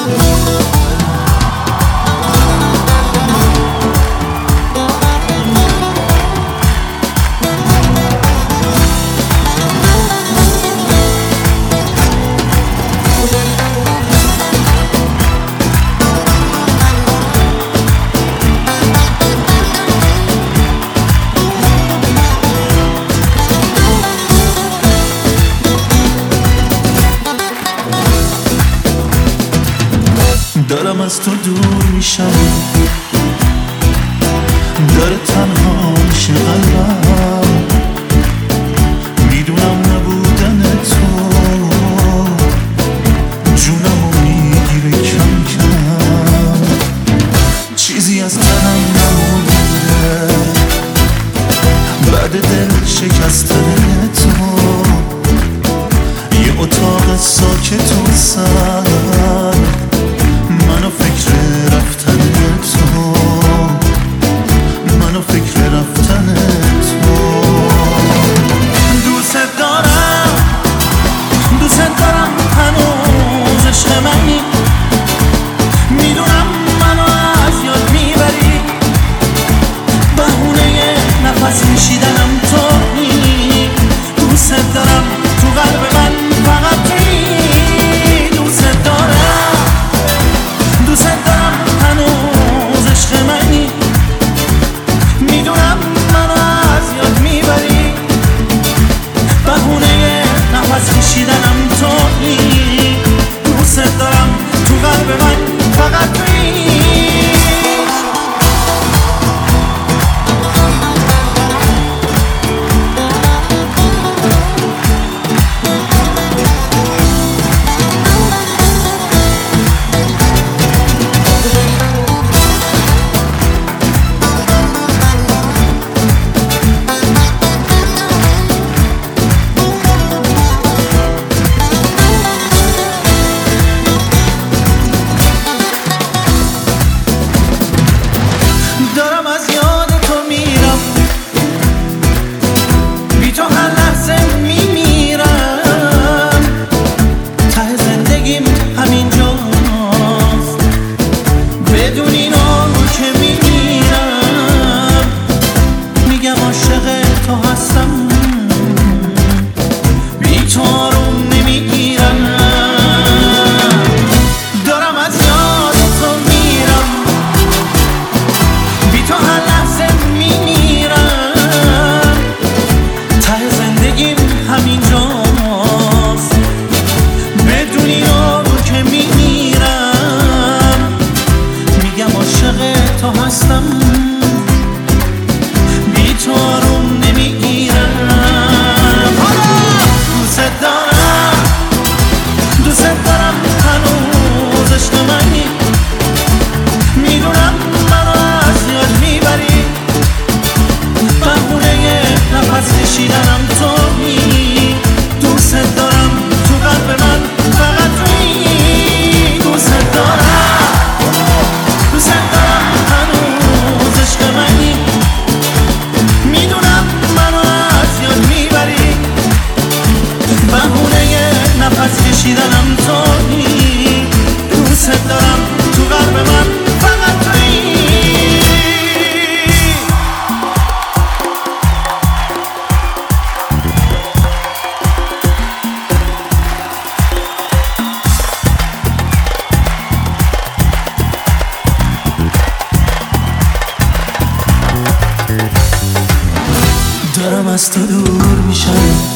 دارم از تو دور میشم، داره تنها میشه قلبم، میدونم نبودن تو جونمو میگیره کم کم، چیزی از تنم نمونده بعد دل شکستن تو، یه اتاق ساکت و سر منو فکر رفتن تو، منو فکر رفتن تو. دوست دارم هنوز عشق منی، میدونم منو از یاد میبری، بهونه نفس کشیدنم تویی. دوست دارم تو قلب من فقط تویی. دوست دارم هنوز عشق منی، میدونم منو از یاد میبری، بهونه نفس کشیدنم تویی. دوست دارم تو قلب من فقط تویی. دارم از تو دور میشم،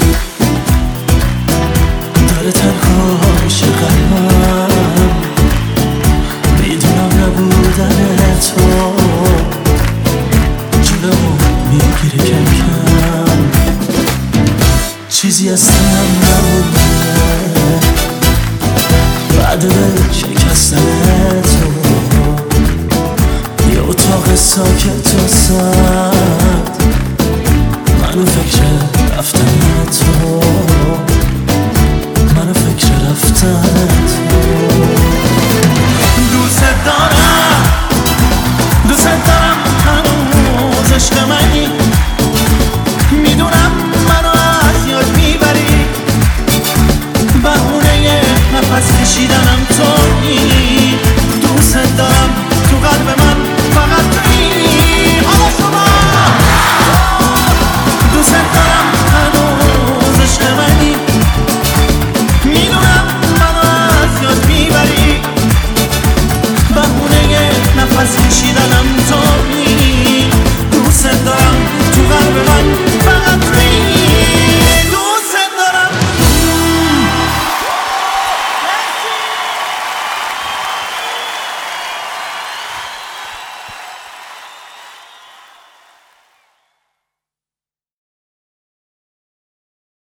داره تنها میشه قلبم، میدونم نبودن تو جونمو میگیره کم کم، چیزی از تنم نمونده بعد دل شکستن تو، یه اتاق ساکت